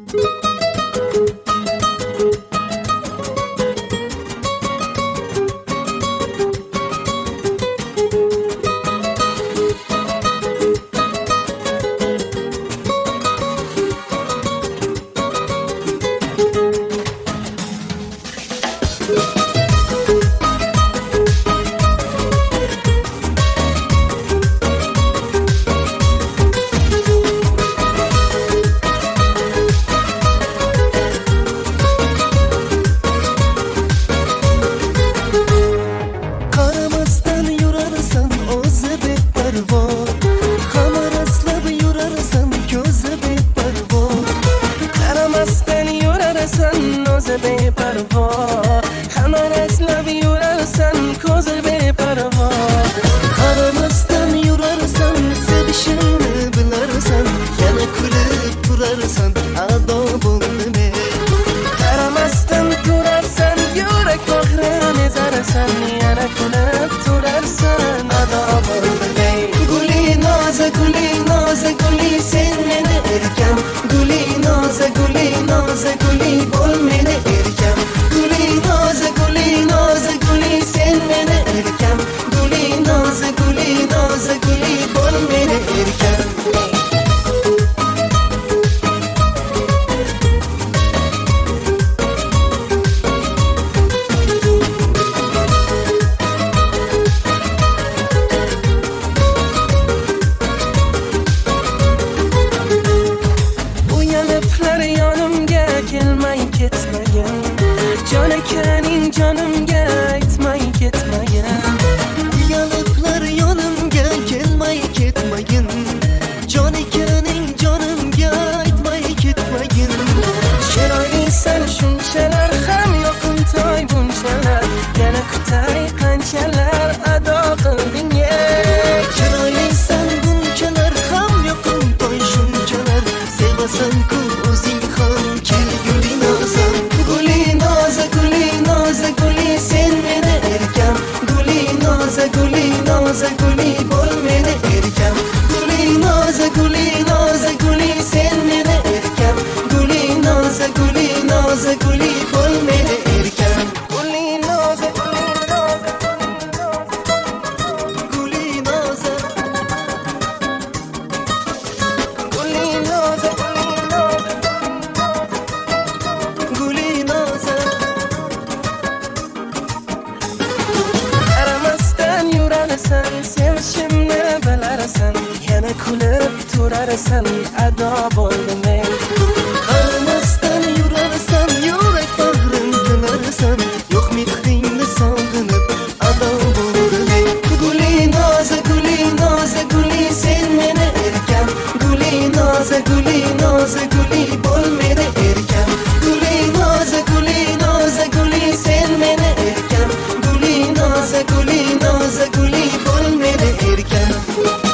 beparvo hamma naslab yurarsan ko'zi beparvo qaramasdan yurarsan sevishimni bilarsan yana kulib turarsan ado bo'ldimi qaramasdan turarsan yurak bag'rini ezarsan yana kulib turarsan ado bo'ldimi guli noza guli sen meni erkam guli noza guli bo'l meni erkam guli noza guli sen meni erkam guli noza guli bo'l meni erkam kelmay ketmagin jonakaning jonimga aytmay ketmagin uyaliblar yonimga kelmay ketmagin jonakaning jonimga aytmay ketmagin chiroylisan shunchalar ham yoqimtoy bunchalar yana kutay qanchalar ado qilding chiroylisan bunchalar ham yoqimtoy shunchalar sevasan-ku o'zing ham guli sen meni erkam guli noza guli bo'l meni erkam guli noza guli sen meni erkam guli noza guli bo'l meni erkam guli noza guli noza guli noza sen sevishimni bilarsan yana kulib turarsan ado bo'ldimi qaramasdan yurarsan yurak bag'rin tilarsan yo'q mehringni sog'inib ado bo'ldimi guli noza guli sen meni erkam guli noza guli bo'l meni erkam guli noza guli sen meni erkam guli noza guli bo'l meni erkam